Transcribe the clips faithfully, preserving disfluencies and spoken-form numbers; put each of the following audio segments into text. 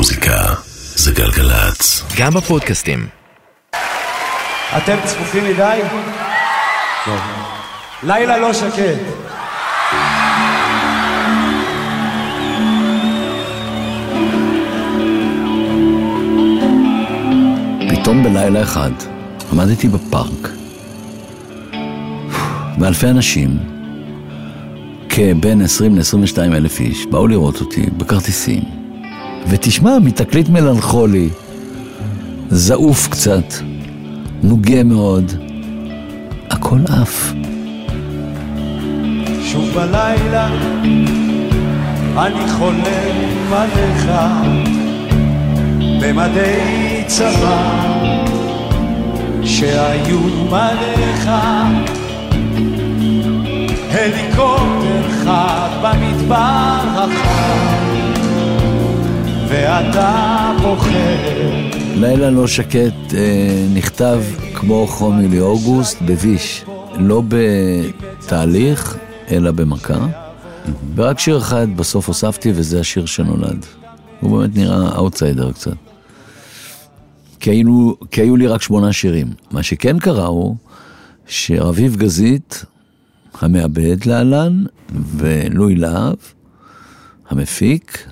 מוזיקה זה גלגלצ. גם בפודקאסטים. אתם צפופים מדי? לא. לילה לא שקט. פתאום בלילה אחד עמדתי בפארק ואלפי אנשים, כבין עשרים לעשרים ושתיים אלף איש, באו לראות אותי בכרטיסים. ותשמע, מתקליט מלנכולי, זעוף קצת, נוגה מאוד, הכל אף. שוב בלילה אני חולם עליך במדי צבא שהיו עליך הליקופטר חד במדבר החד ואתה בוחר. לילה לא שקט אה, נכתב כמו חום יולי אוגוסט בביש, לא בתהליך אלא במכה, ורק שיר אחד בסוף הוספתי, וזה השיר שנולד. הוא באמת נראה אאוטסיידר קצת, כי היו, כי היו לי רק שמונה שירים. מה שכן קרה הוא שרביב גזית המעבד להלן ולואי להב המפיק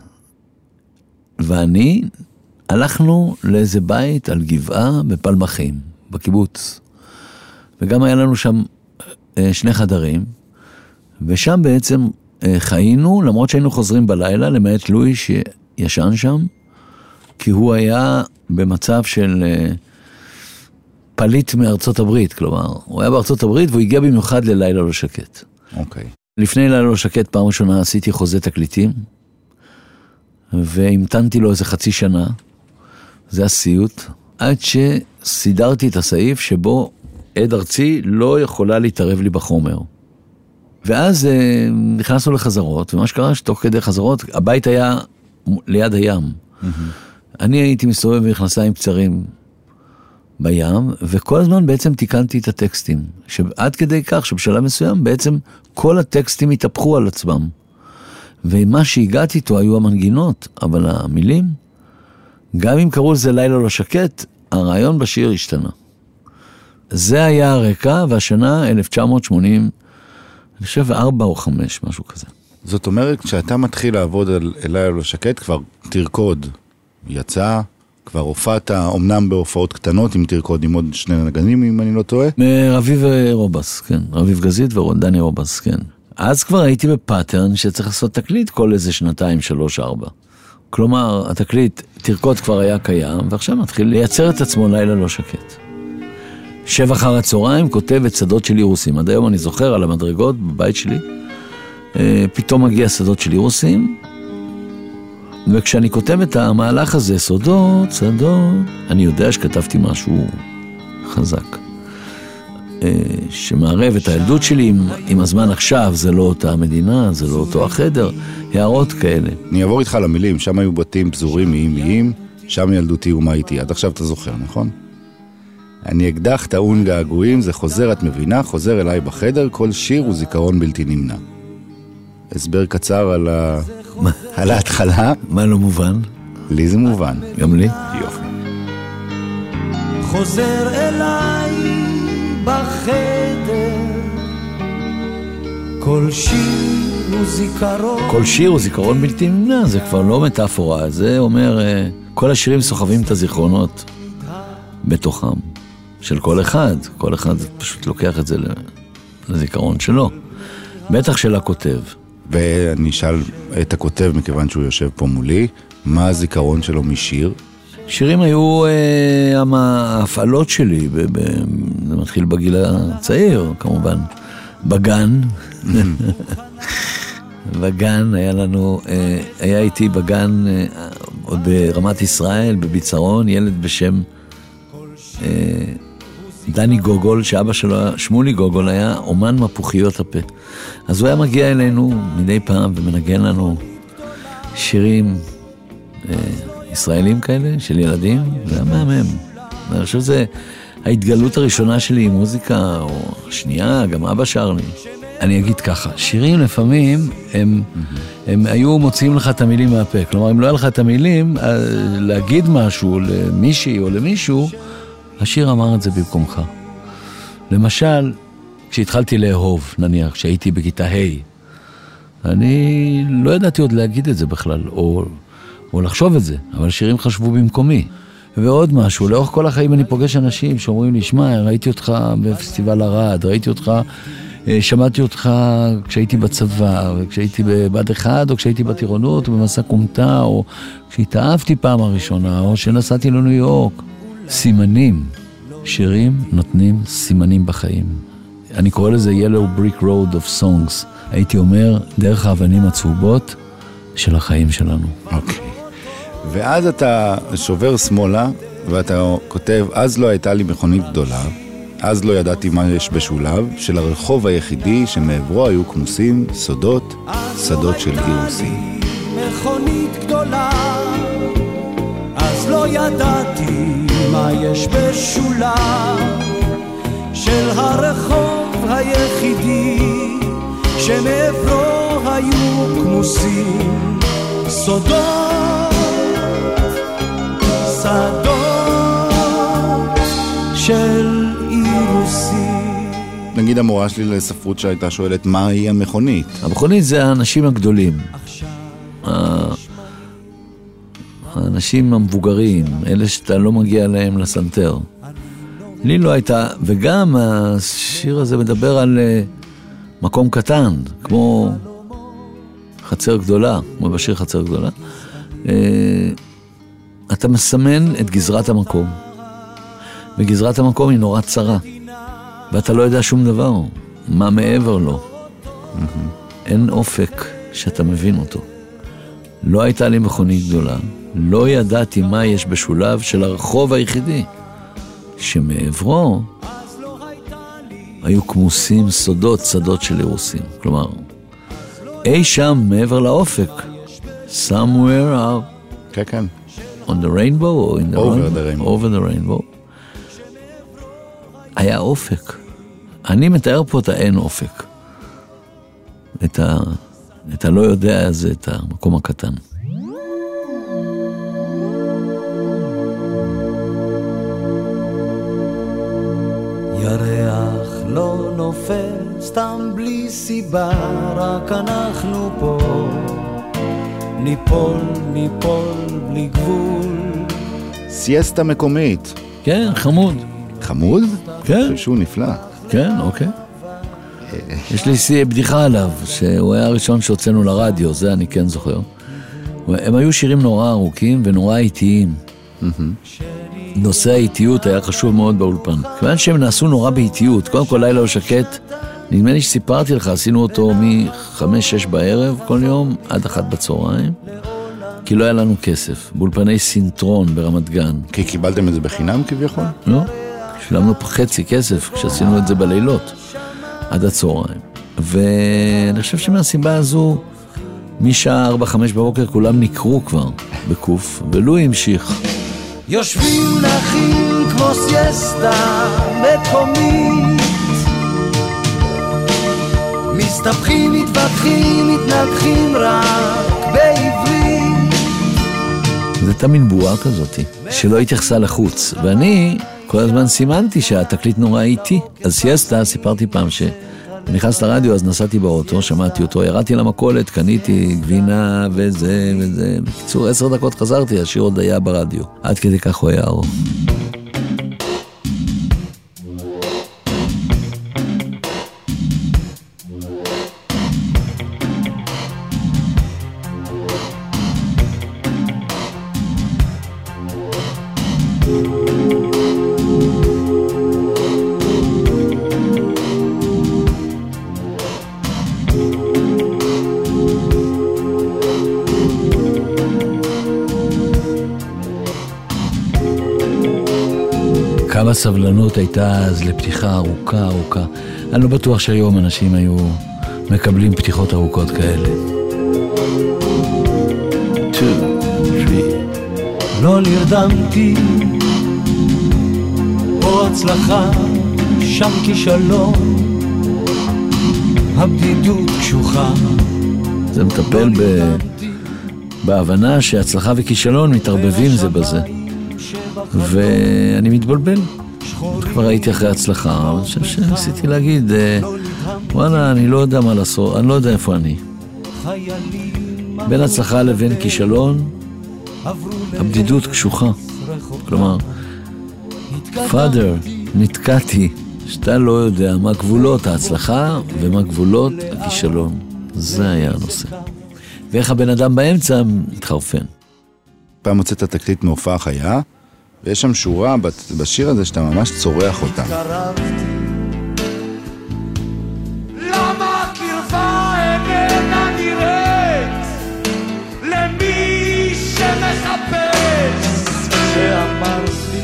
ואני הלכנו לאיזה בית על גבעה בפלמחים בקיבוץ, וגם היה לנו שם שני חדרים, ושם בעצם חיינו, למרות שהיינו חוזרים בלילה, למעט לואי שישן שם, כי הוא היה במצב של פליט מארצות הברית, כלומר, הוא היה בארצות הברית והוא הגיע במיוחד ללילה לא שקט. אוקיי. לפני לילה לא שקט, פעם ראשונה עשיתי חוזה תקליטים, והמתנתי לו איזה חצי שנה, זה הסיוט, עד שסידרתי את הסעיף שבו עד ארצי לא יכולה להתערב לי בחומר. ואז אה, נכנסנו לחזרות, ומה שקרה שתוך כדי חזרות, הבית היה ליד הים. Mm-hmm. אני הייתי מסתובב במכנסיים קצרים בים, וכל הזמן בעצם תיקנתי את הטקסטים, שעד כדי כך שבשלב מסוים בעצם כל הטקסטים התהפכו על עצמם. ומה שהגעתי איתו היו המנגינות, אבל המילים, גם אם קראו לזה לילה לא שקט, הרעיון בשיר השתנה. זה היה הרקע, והשנה אלף תשע מאות שמונים, אני חושב ארבע או חמש, משהו כזה. זאת אומרת, כשאתה מתחיל לעבוד על לילה לא שקט, כבר תרקוד יצא, כבר הופעת, אמנם בהופעות קטנות, אם תרקוד עם עוד שני נגנים, אם אני לא טועה. רביב רובס, כן. רביב גזית ודני רובס, כן. אז כבר הייתי בפאטרן שצריך לעשות תקליט כל איזה שנתיים, שלוש, ארבע. כלומר, התקליט תרקוד כבר היה קיים, ועכשיו מתחיל לייצר את עצמו לילה לא שקט. שבע אחר הצהריים כותב את שדות של אירוסים. עד היום אני זוכר על המדרגות בבית שלי, פתאום מגיע שדות של אירוסים, וכשאני כותב את המהלך הזה, סודות, שדות, אני יודע שכתבתי משהו חזק. שמערב את הילדות שלי עם, עם הזמן עכשיו, זה לא אותה המדינה, זה לא אותו החדר, הערות כאלה. אני אעבור איתך למילים, שם היו בתים פזורים מיים מיים, שם ילדותי ומה איתי, עד עכשיו אתה זוכר, נכון? אני אקדח טעון געגועים, זה חוזר, את מבינה, חוזר אליי בחדר, כל שיר הוא זיכרון בלתי נמנע. הסבר קצר על, ה... על ההתחלה. מה לא מובן? לי זה מובן. גם לי? יופי. חוזר אליי בחדר, כל שיר הוא זיכרון. כל שיר הוא זיכרון בלתי נמנע, זה כבר לא מטאפורה, זה אומר, כל השירים סוחבים את הזיכרונות בתוכם, של כל אחד, כל אחד פשוט לוקח את זה לזיכרון שלו, בטח של הכותב. ואני אשאל את הכותב, מכיוון שהוא יושב פה מולי, מה הזיכרון שלו משיר? שירים היו אה, ההפעלות שלי, ב- ב- זה מתחיל בגיל הצעיר, כמובן, בגן. בגן היה לנו, אה, היה איתי בגן, אה, עוד ברמת ישראל, בביצרון, ילד בשם אה, דני גוגול, שאבא שלו, שמולי גוגול, היה אומן מפוחיות הפה. אז הוא היה מגיע אלינו מדי פעם ומנגן לנו שירים אה, ישראלים כאלה, של ילדים, זה היה מהמם. אני חושב שזה ההתגלות הראשונה שלי עם מוזיקה, או השנייה, גם אבא שר לי. אני אגיד ככה, שירים לפעמים הם, הם היו מוציאים לך את המילים מהפה. כלומר, אם לא היה לך את המילים, להגיד משהו למישהי או למישהו, השיר אמר את זה במקומך. למשל, כשהתחלתי לאהוב, נניח, כשהייתי בכיתה ה', אני לא ידעתי עוד להגיד את זה בכלל, או, או לחשוב את זה, אבל השירים חשבו במקומי. ועוד משהו, לאורך כל החיים אני פוגש אנשים שאומרים לי, שמע, ראיתי אותך בפסטיבל ערד, ראיתי אותך, שמעתי אותך כשהייתי בצבא, כשהייתי בבד אחד, או כשהייתי בטירונות, או במסע קומטה, או כשהתאהבתי פעם הראשונה, או שנסעתי לניו יורק. סימנים, שירים נותנים סימנים בחיים. אני קורא לזה Yellow Brick Road of Songs. הייתי אומר, דרך האבנים הצהובות של החיים שלנו. אוקיי. ואז אתה שובר שמאלה, ואתה כותב, אז לא הייתה לי מכונית גדולה, אז לא ידעתי מה יש בשולב, של הרחוב היחידי שמעברו היו כמוסים, סודות, שדות של אירוסים. מכונית גדולה, אז לא ידעתי מה יש בשולב, של הרחוב היחידי שמעברו היו כמוסים, סודות, שדות של אירוסים. נגיד המורה שלי לספרות שהייתה שואלת מהי המכונית. המכונית זה האנשים הגדולים, האנשים המבוגרים, אלה שאתה לא מגיע להם לסנטר. לי לא הייתה, וגם השיר הזה מדבר על מקום קטן, כמו חצר גדולה, כמו בשיר חצר גדולה. אתה מסמן את גזרת המקום, וגזרת המקום היא נורא צרה, ואתה לא יודע שום דבר, מה מעבר לו. אין אופק שאתה מבין אותו. לא הייתה לי מכונית גדולה, לא ידעתי מה יש בשולב של הרחוב היחידי, שמעברו היו כמוסים, סודות, שדות של אירוסים. כלומר, אי שם מעבר לאופק, somewhere out, כן, כן. on the rainbow, או in the over rainbow, the rainbow. over the rainbow, היה אופק. אני מתאר פה את האין אופק. את ה... את הלא יודע הזה, את המקום הקטן. ירח לא נופל סתם בלי סיבה, רק אנחנו פה ניפול, ניפול בלי גבול. סייסטה מקומית. כן, חמוד. חמוד? כן. אני חושב שהוא נפלא. כן, אוקיי. יש לי בדיחה עליו, שהוא היה הראשון שהוצאנו לרדיו, זה אני כן זוכר. הם היו שירים נורא ארוכים ונורא איטיים. נושא האיטיות היה חשוב מאוד באולפן. כיוון שהם נעשו נורא באיטיות, קודם כל לילה ושקט, נדמה לי שסיפרתי לך, עשינו אותו מחמש, שש בערב כל יום, עד אחת בצהריים, כי לא היה לנו כסף, באולפני סינטרון ברמת גן. כי קיבלתם את זה בחינם כביכול? לא, שילמנו חצי כסף כשעשינו את זה בלילות. עד הצהריים. ואני חושב שמהסיבה הזו, משעה ארבע חמש בבוקר כולם נקרו כבר בקוף, ולו המשיך. יושבים נחים כמו סייסטה מקומית, מסתבכים, מתווכחים, מתנגחים רק בעברית. זה תמיד בועה כזאת, שלא התייחסה לחוץ. ואני כל הזמן סימנתי שהתקליט נורא איטי. אז סייסטה, סיפרתי פעם שנכנס לרדיו, אז נסעתי באוטו, שמעתי אותו, ירדתי למכולת, קניתי גבינה וזה וזה. בקיצור, עשר דקות חזרתי, השיר עוד היה ברדיו. עד כדי כך הוא היה ארוך. כמה סבלנות הייתה אז לפתיחה ארוכה ארוכה. אני לא בטוח שהיום אנשים היו מקבלים פתיחות ארוכות כאלה. two, three. לא נרדמתי, פה הצלחה, שם כישלון. הבדידות קשוחה. זה מטפל ב... בהבנה שהצלחה וכישלון מתערבבים זה בזה. ואני מתבלבל. כבר הייתי אחרי הצלחה, אני חושב שניסיתי להגיד, וואלה, אני לא יודע מה לעשות, אני לא יודע איפה אני. בין הצלחה לבין כישלון, הבדידות קשוחה. כלומר, פאדר, נתקעתי, שאתה לא יודע מה גבולות ההצלחה ומה גבולות הכישלון. זה היה הנושא. ואיך הבן אדם באמצע מתחרפן. פעם מוצאת התקליט מהופעה חיה, ויש שם שורה בשיר הזה שאתה ממש צורח אותה. למה קרבה איננה נראית למי שמחפש שאמרתי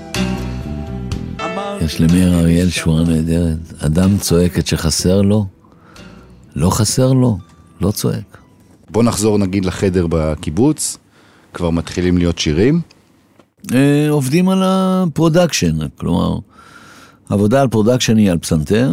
אמרתי יש למאיר אריאל שורה נהדרת. אדם צועק את שחסר לו, לא חסר לו, לא צועק. בוא נחזור נגיד לחדר בקיבוץ, כבר מתחילים להיות שירים. עובדים על הפרודקשן, כלומר, עבודה על פרודקשן היא על פסנתר,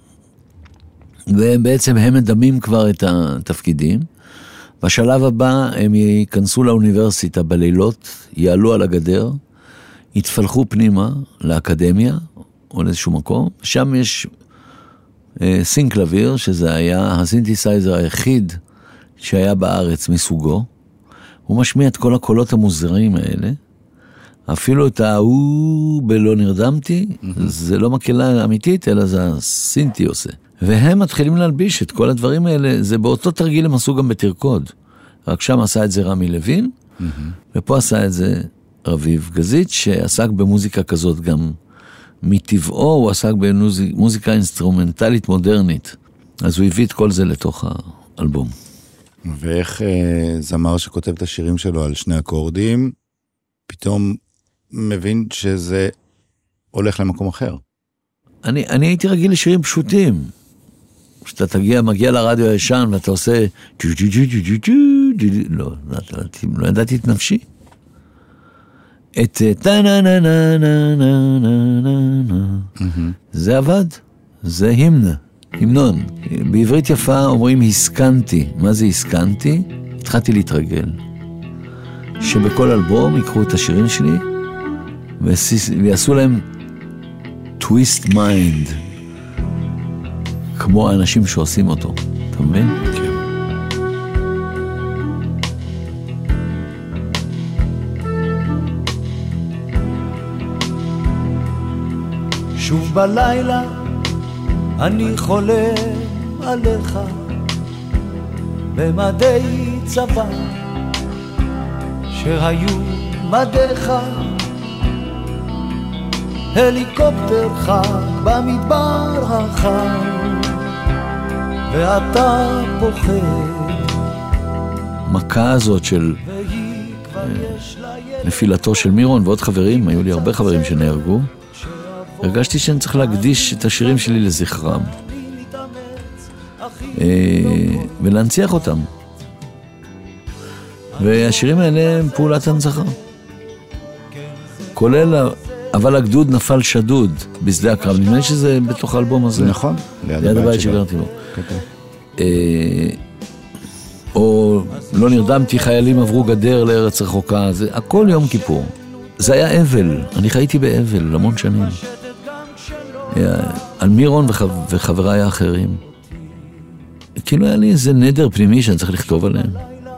ובעצם הם מדמים כבר את התפקידים. בשלב הבא הם ייכנסו לאוניברסיטה בלילות, יעלו על הגדר, יתפלחו פנימה לאקדמיה, או לאיזשהו מקום, שם יש סינקלביר, שזה היה הסינתסייזר היחיד שהיה בארץ מסוגו, הוא משמיע את כל הקולות המוזרים האלה, אפילו את ההוא בלא נרדמתי, mm-hmm. זה לא מקהלה אמיתית, אלא זה הסינטי עושה. והם מתחילים להלביש את כל הדברים האלה, זה באותו תרגיל הם עשו גם בתרקוד. רק שם עשה את זה רמי לוין, mm-hmm. ופה עשה את זה רביב גזית, שעסק במוזיקה כזאת גם מטבעו, הוא עסק במוזיקה אינסטרומנטלית מודרנית. אז הוא הביא את כל זה לתוך האלבום. ואיך אה, זמר שכותב את השירים שלו על שני אקורדים, פתאום מבין שזה הולך למקום אחר. אני, אני הייתי רגיל לשירים פשוטים. כשאתה תגיע, מגיע לרדיו הישן ואתה עושה לא, לא ידעתי את נפשי. את זה עבד, זה המנה, המנון. בעברית יפה אומרים הסקנתי. מה זה הסקנתי? התחלתי להתרגל. שבכל אלבום ייקחו את השירים שלי ויעשו להם טוויסט מיינד, כמו האנשים שעושים אותו. אתה מבין? כן. שוב בלילה אני חולם עליך במדי צבא שהיו מדיך, הליקופטר חג במדבר החם ואתה פוחד. מכה הזאת של נפילתו של מירון ועוד חברים, היו לי הרבה חברים שנהרגו, הרגשתי שאני צריך להקדיש את השירים שלי לזכרם ולהנציח אותם, והשירים האלה הם פעולת הנצחה, כולל אבל הגדוד נפל שדוד בשדה הקרב. נדמה לי שזה בתוך האלבום הזה, נכון, ליד הבית שגרתי בו. או לא נרדמתי, חיילים עברו גדר לארץ רחוקה, זה הכל יום כיפור. זה היה אבל, אני חייתי באבל המון שנים על מירון וחבריי האחרים. כאילו היה לי איזה נדר פנימי שאני צריך לכתוב עליהם,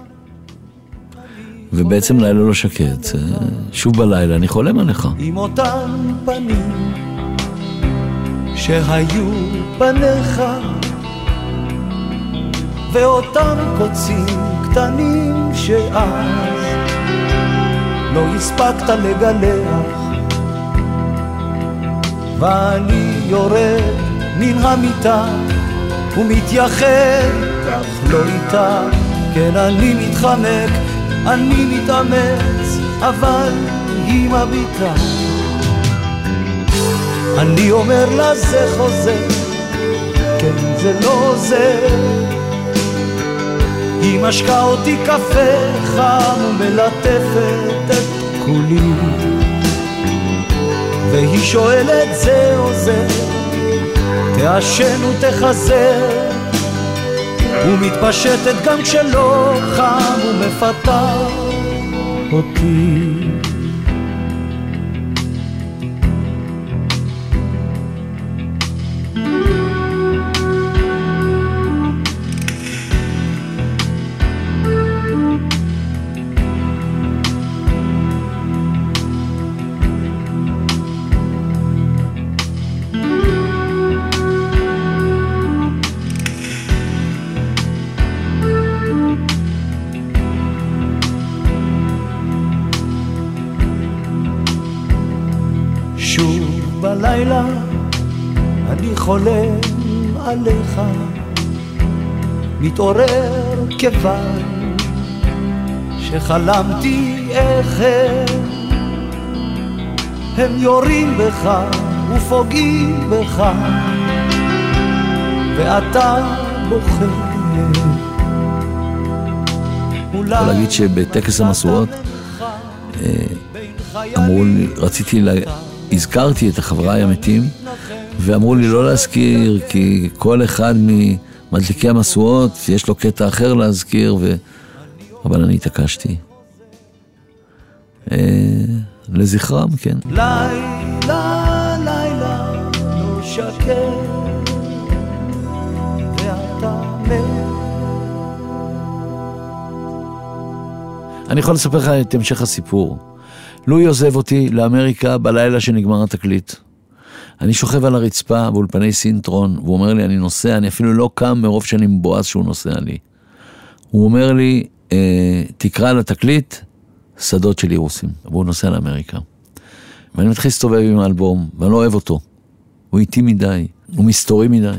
ובעצם לילה לא שקט. שוב בלילה אני חולם עליך עם אותן פנים שהיו פניך ואותם קוצים קטנים שאז לא הספקת לגלח, ואני יורד מן המיטה ומתייחד כך לא איתה. כן, אני מתחמק, אני מתאמץ, אבל היא מביטה. אני אומר לה זה חוזר, כן זה לא עוזר. היא משקה אותי קפה חם ומלטפת את כולי, והיא שואלת זה עוזר, תעשן ותחזר. ומתפשטת גם כשלא חם ומפתה אותי. בלילה אני חולם עליך, מתעורר כיוון שחלמתי איך הם, הם יורים בך ופוגעים בך ואתה בוחר. אני יכול להגיד שבטקס המשואות אמרו לי, רציתי לה... הזכרתי את החבריי המתים, ואמרו לי לא להזכיר, כי כל אחד ממדליקי המשואות יש לו קטע אחר להזכיר, ו... אבל אני התעקשתי. אה, לזכרם, כן. לילה, לילה, לא שקר, ואתה מת. אני יכול לספר לך את המשך הסיפור. לואי עוזב אותי לאמריקה בלילה שנגמר התקליט. אני שוכב על הרצפה באולפני סינטרון, והוא אומר לי, אני נוסע, אני אפילו לא קם מרוב שאני מבועז שהוא נוסע לי. הוא אומר לי, אה, תקרא לתקליט, שדות של אירוסים. והוא נוסע לאמריקה. ואני מתחיל להסתובב עם האלבום, ואני לא אוהב אותו. הוא איטי מדי, הוא מסתורי מדי.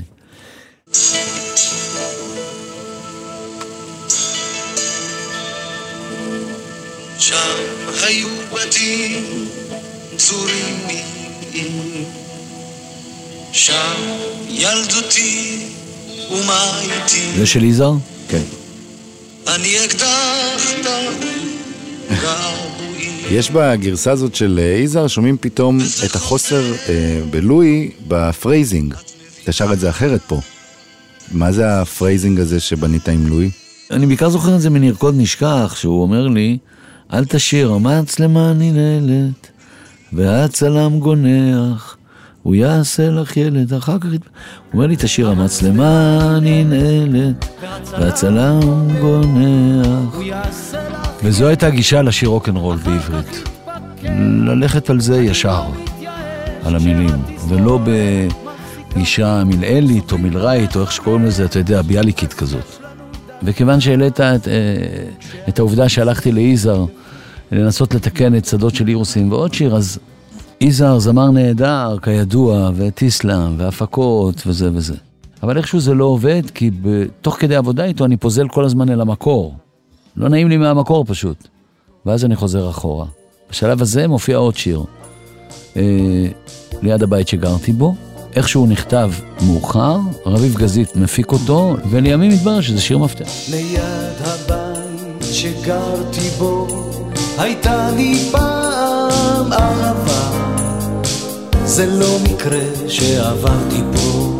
שם היו בתים צורים מלאים, שם ילדותי ומה איתי. זה של יזהר? כן. אני אקדח געגועים. יש בגרסה הזאת של יזהר, שומעים פתאום את החוסר אה, בלואי בפרייזינג. אתה שר את זה אחרת פה. מה זה הפרייזינג הזה שבנית עם לואי? אני בעיקר זוכר את זה מנרקוד נשכח, שהוא אומר לי, אל תשיר, המצלמה ננעלת, והצלם גונח, הוא יעשה לך ילד, אחר כך... הוא אומר לי, תשיר, המצלמה ננעלת, והצלם גונח. וזו הייתה גישה לשיר רוק'נ'רול בעברית. ללכת על זה ישר, על המילים, ולא בגישה מלעלית או מלראית, או איך שקוראים לזה, אתה יודע, ביאליקית כזאת. וכיוון שהעלית את, את העובדה שהלכתי ליזהר לנסות לתקן את שדות של אירוסים ועוד שיר, אז יזהר זמר נהדר, כידוע, וטיסלאם, והפקות וזה וזה. אבל איכשהו זה לא עובד, כי בתוך כדי עבודה איתו אני פוזל כל הזמן אל המקור. לא נעים לי מהמקור פשוט. ואז אני חוזר אחורה. בשלב הזה מופיע עוד שיר. אה, ליד הבית שגרתי בו. איכשהו נכתב מאוחר, רביב גזית מפיק אותו, ולימים מתברר שזה שיר מפתח. ליד הבית שגרתי בו, הייתה לי פעם אהבה, זה לא מקרה שעברתי פה.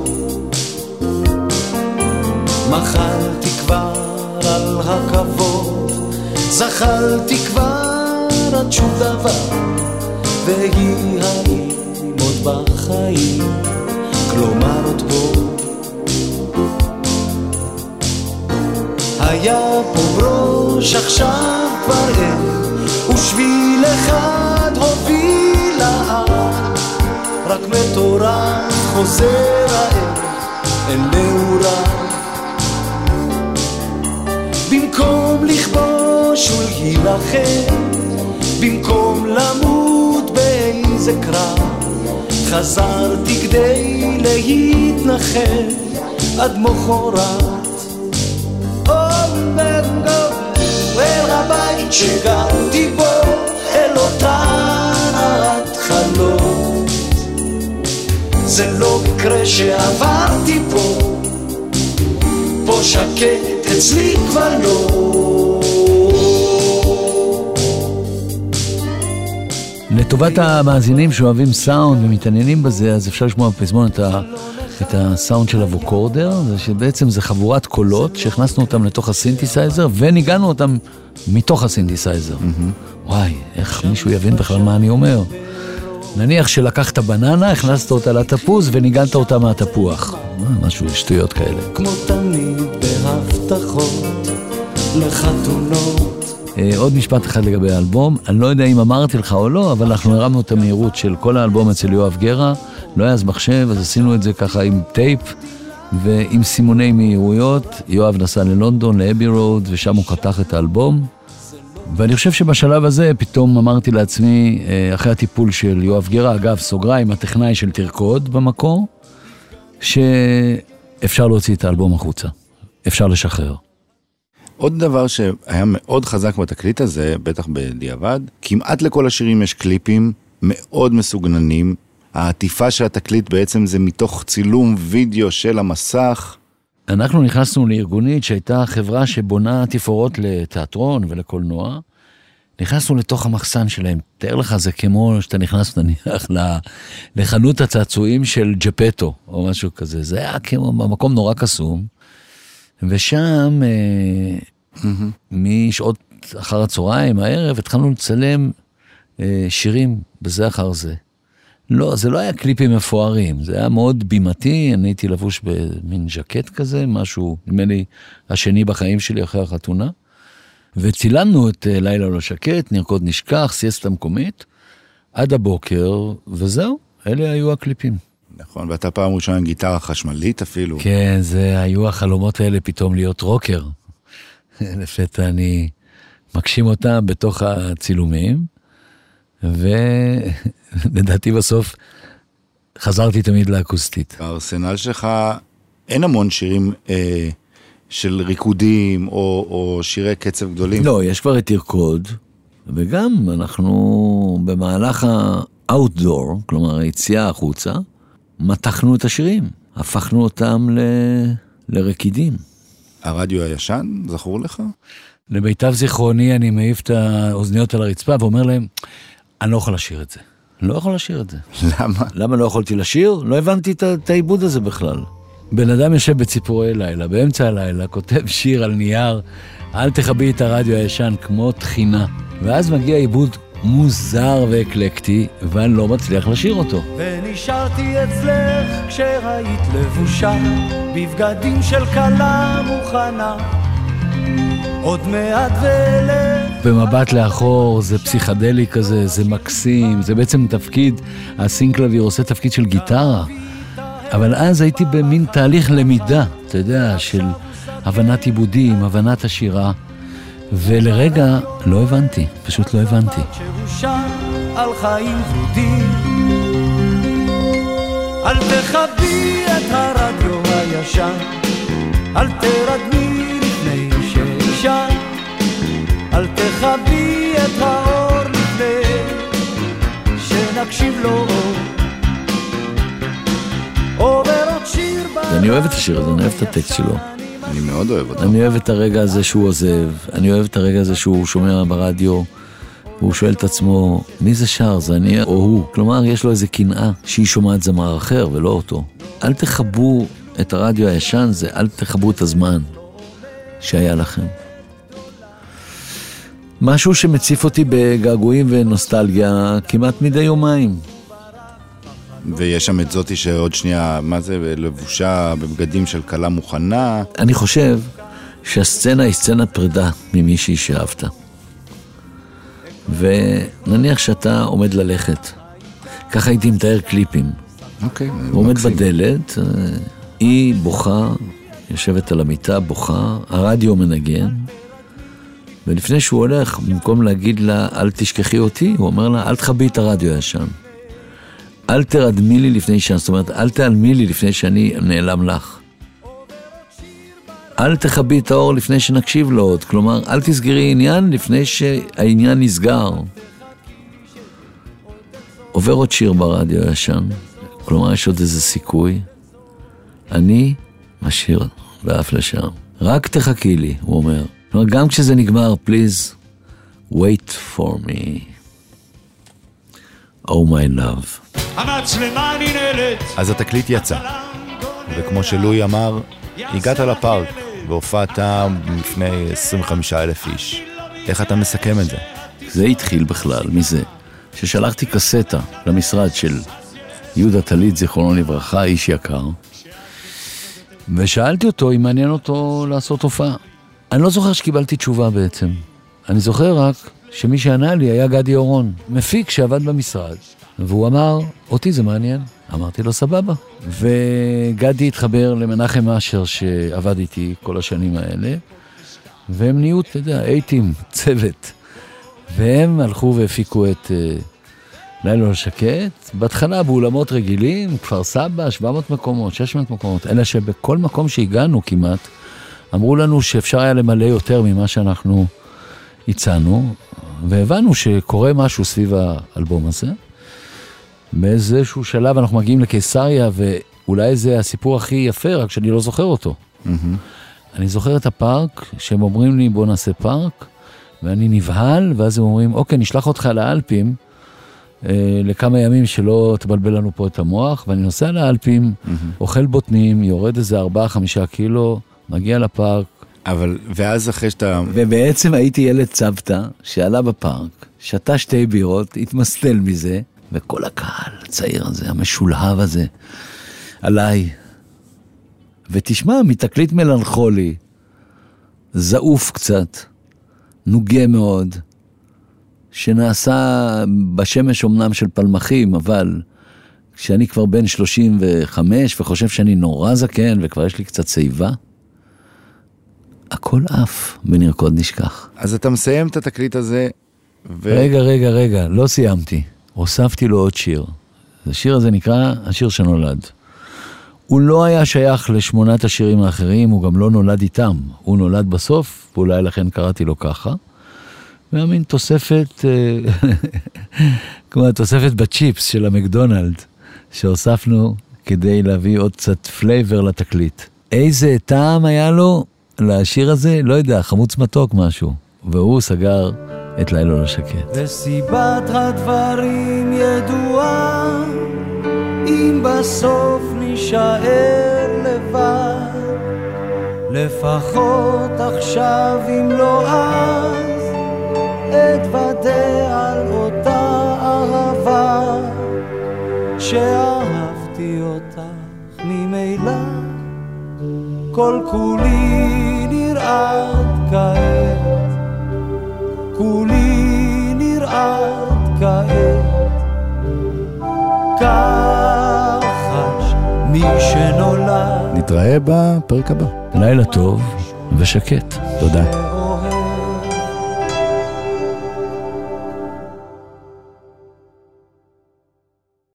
מחלתי כבר על הכבוד, זחלתי כבר עד שום דבר, והיא האם עוד בחיים, כלומר עוד פה. היה פה בראש עכשיו כבר אין, ושביל אחד הוביל לאן, רק מטורף חוזר האל אל נעורה. במקום לכבוש ולהילחם, במקום למות באיזה קרב, חזרתי כדי להתנחם עד מחרת. עומר גובר אל הבית שגרתי בו, אל אותן ההתחלות, זה לא מקרה שעברתי פה, פה שקט אצלי כבר לא. לטובת המאזינים שאוהבים סאונד ומתעניינים בזה, אז אפשר לשמוע בפזמון את את הסאונד של הווקורדר, זה שבעצם זה חבורת קולות שהכנסנו אותם לתוך הסינתסייזר וניגענו אותם מתוך הסינתסייזר. Mm-hmm. וואי, איך מישהו יבין בכלל מה אני אומר. נניח שלקחת בננה, הכנסת אותה לתפוז וניגנת אותה מהתפוח. משהו, שטויות כאלה. כמו תמיד בהבטחות לחתונות. עוד משפט אחד לגבי האלבום, אני לא יודע אם אמרתי לך או לא, אבל אנחנו הרמנו את המהירות של כל האלבום אצל יואב גרה, לא היה אז מחשב, אז עשינו את זה ככה עם טייפ ועם סימוני מהירויות. יואב נסע ללונדון, לאבי רוד, ושם הוא חתך את האלבום. ואני חושב שבשלב הזה פתאום אמרתי לעצמי, אחרי הטיפול של יואב גרה, אגב, סוגריים, הטכנאי של תרקוד במקור, שאפשר להוציא את האלבום החוצה, אפשר לשחרר. עוד דבר שהיה מאוד חזק בתקליט הזה, בטח בדיעבד, כמעט לכל השירים יש קליפים מאוד מסוגננים. העטיפה של התקליט בעצם זה מתוך צילום וידאו של המסך. אנחנו נכנסנו לארגונית שהייתה חברה שבונה תפאורות לתיאטרון ולקולנוע. נכנסנו לתוך המחסן שלהם. תאר לך, זה כמו שאתה נכנס נניח לחנות הצעצועים של ג'פטו או משהו כזה. זה היה כמו במקום נורא קסום. ושם mm-hmm. משעות אחר הצהריים, הערב, התחלנו לצלם שירים בזה אחר זה. לא, זה לא היה קליפים מפוארים, זה היה מאוד בימתי, אני הייתי לבוש במין ז'קט כזה, משהו, נדמה לי, השני בחיים שלי אחרי החתונה, וצילמנו את לילה לא שקט, נרקוד נשכח, סיאסטה מקומית, עד הבוקר, וזהו, אלה היו הקליפים. נכון, ואתה פעם ראשונה עם גיטרה חשמלית אפילו. כן, זה היו החלומות האלה פתאום להיות רוקר. לפתע אני מקשים אותם בתוך הצילומים, ולדעתי בסוף חזרתי תמיד לאקוסטית. בארסנל שלך אין המון שירים אה, של ריקודים או, או שירי קצב גדולים. לא, יש כבר את תרקוד, וגם אנחנו במהלך האוטדור, כלומר היציאה החוצה, מתחנו את השירים, הפכנו אותם ל... לרקידים. הרדיו הישן, זכור לך? לביתיו זיכרוני אני מעיף את האוזניות על הרצפה ואומר להם, אני לא יכול לשיר את זה. לא יכול לשיר את זה. למה? למה לא יכולתי לשיר? לא הבנתי את העיבוד הזה בכלל. בן אדם יושב בציפורי לילה, באמצע הלילה, כותב שיר על נייר, אל תחבי את הרדיו הישן כמו תחינה. ואז מגיע עיבוד מוזר ואקלקטי, ואני לא מצליח לשיר אותו. ונשארתי אצלך כשראית לבושה, בבגדים של קלה מוכנה, עוד מעט ולך. במבט לאחור, זה פסיכדלי כזה, זה מקסים, זה בעצם תפקיד, הסינקלביר עושה תפקיד של גיטרה, אבל אז הייתי במין תהליך למידה, אתה יודע, של הבנת עיבודים, הבנת השירה, ולרגע לא הבנתי, פשוט לא הבנתי. שרושה על חיים ורודים, אל תחבי את הרדיו הישן, אל תרדמי לפני שאישה, אל תחבי את האור לפני שנקשיב לו. עובר עוד שיר בלילה. אני אוהב את השיר הזה, אני אוהב את הטקסט שלו. אני מאוד אוהב אותו. אני אוהב את הרגע הזה שהוא עוזב, אני אוהב את הרגע הזה שהוא שומע ברדיו, והוא שואל את עצמו, מי זה שר? זה אני או הוא? כלומר, יש לו איזה קנאה שהיא שומעת זמר אחר ולא אותו. אל תחבו את הרדיו הישן, זה אל תחבו את הזמן שהיה לכם. משהו שמציף אותי בגעגועים ונוסטלגיה כמעט מדי יומיים. ויש שם את זאתי שעוד שנייה, מה זה, לבושה בבגדים של קלה מוכנה. אני חושב שהסצנה היא סצנת פרידה ממישהי שאהבת. ונניח שאתה עומד ללכת. ככה הייתי מתאר קליפים. אוקיי. הוא עומד בדלת, היא בוכה, יושבת על המיטה, בוכה, הרדיו מנגן, ולפני שהוא הולך, במקום להגיד לה, אל תשכחי אותי, הוא אומר לה, אל תחבי את הרדיו הישן. אל תרדמי לי לפני שאני, זאת אומרת, אל תעלמי לי לפני שאני נעלם לך. אל תחבי את האור לפני שנקשיב לו עוד, כלומר, אל תסגרי עניין לפני שהעניין נסגר. עובר עוד שיר ברדיו הישן, כלומר, יש עוד איזה סיכוי. אני משאיר ואף לשם. רק תחכי לי, הוא אומר. כלומר, גם כשזה נגמר, please, wait for me. Oh my love. אז התקליט יצא. וכמו שלוי אמר, הגעת לפארק והופעת לפני עשרים וחמישה אלף איש. איך אתה מסכם את זה? זה התחיל בכלל מזה ששלחתי קסטה למשרד של יהודה טלית, זיכרונו לברכה, איש יקר, ושאלתי אותו אם מעניין אותו לעשות הופעה. אני לא זוכר שקיבלתי תשובה בעצם. אני זוכר רק שמי שענה לי היה גדי אורון, מפיק שעבד במשרד, והוא אמר, אותי זה מעניין. אמרתי לו, סבבה. וגדי התחבר למנחם אשר שעבד איתי כל השנים האלה, והם נהיו, אתה יודע, אייטים, צוות. והם הלכו והפיקו את uh, לילה לא שקט, בהתחלה באולמות רגילים, כפר סבא, שבע מאות מקומות, שש מאות מקומות, אלא שבכל מקום שהגענו כמעט, אמרו לנו שאפשר היה למלא יותר ממה שאנחנו הצענו, והבנו שקורה משהו סביב האלבום הזה. באיזשהו שלב אנחנו מגיעים לקיסריה, ואולי זה הסיפור הכי יפה, רק שאני לא זוכר אותו. Mm-hmm. אני זוכר את הפארק, שהם אומרים לי בוא נעשה פארק, ואני נבהל, ואז הם אומרים, אוקיי, נשלח אותך לאלפים, אה, לכמה ימים שלא תבלבל לנו פה את המוח, ואני נוסע לאלפים, mm-hmm. אוכל בוטנים, יורד איזה ארבעה, חמישה קילו, מגיע לפארק. אבל, ואז אחרי שאתה... ובעצם הייתי ילד צוותא, שעלה בפארק, שתה שתי בירות, התמסטל מזה, וכל הקהל, הצעיר הזה, המשולהב הזה, עליי. ותשמע, מתקליט מלנכולי, זעוף קצת, נוגה מאוד, שנעשה בשמש אומנם של פלמחים, אבל כשאני כבר בן שלושים וחמש וחושב שאני נורא זקן וכבר יש לי קצת צעיבה, הכל אף בנרקוד נשכח. אז אתה מסיים את התקליט הזה ו... רגע, רגע, רגע, לא סיימתי. הוספתי לו עוד שיר. השיר הזה נקרא השיר שנולד. הוא לא היה שייך לשמונת השירים האחרים, הוא גם לא נולד איתם. הוא נולד בסוף, ואולי לכן קראתי לו ככה. והמין תוספת, כמו התוספת בצ'יפס של המקדונלד, שהוספנו כדי להביא עוד קצת פלייבר לתקליט. איזה טעם היה לו לשיר הזה? לא יודע, חמוץ מתוק משהו. והוא סגר את לילה לא שקט. וסיבת הדברים ידועה, אם בסוף נשאר לבד, לפחות עכשיו אם לא אז, אתוודה על אותה אהבה, שאהבתי אותך ממילא, כל כולי נרעד כעת, כולי נרעד כעת, כך חש מי שנולד. נתראה בפרק הבא. לילה טוב ושקט. תודה.